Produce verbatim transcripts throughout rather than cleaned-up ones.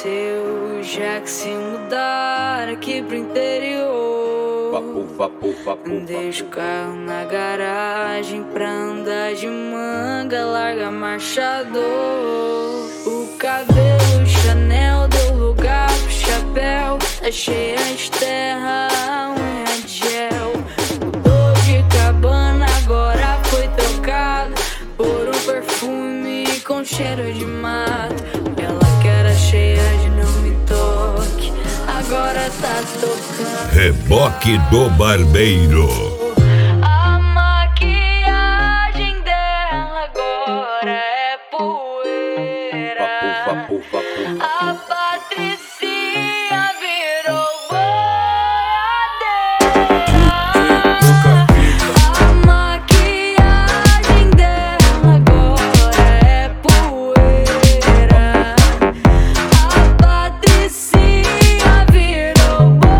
Seu já que se mudar aqui pro interior, vapo, vapo, vapo, deixa o carro na garagem pra andar de manga, larga marchador. O cabelo Chanel deu lugar pro chapéu, tá cheia de terra, a unha de gel. Mudou de cabana, agora foi trocado por um perfume com cheiro de mato. Ela que era cheia de não me toque, agora tá tocando Reboque do Barbeiro. A maquiagem dela agora é poeira. vapo, vapo, vapo, A Patricinha virou boiadeira. A maquiagem dela agora é poeira. A Patricinha virou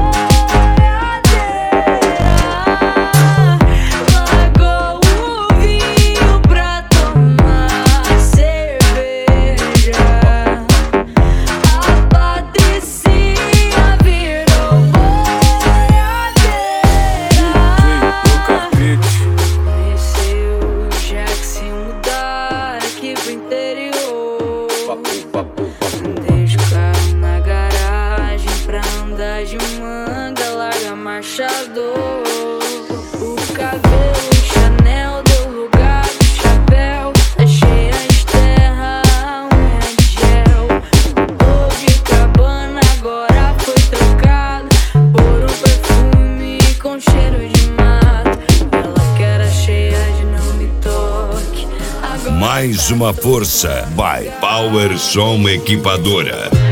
boiadeira. Largou o vinho pra tomar cerveja. A Patricinha virou boiadeira. Conheceu já que se mudar aqui pro interior, vapo, vapo, vapo. deixa o carro na garagem pra andar de manga, larga marchador. O cabelo Chanel deu lugar pro chapéu, tá cheia de terra, a unha de gel. Mudou de cabana, agora foi trocado por um perfume com cheiro de mato. Ela que era cheia de não me toque, agora Mais uma força. By Power Som Equipadora.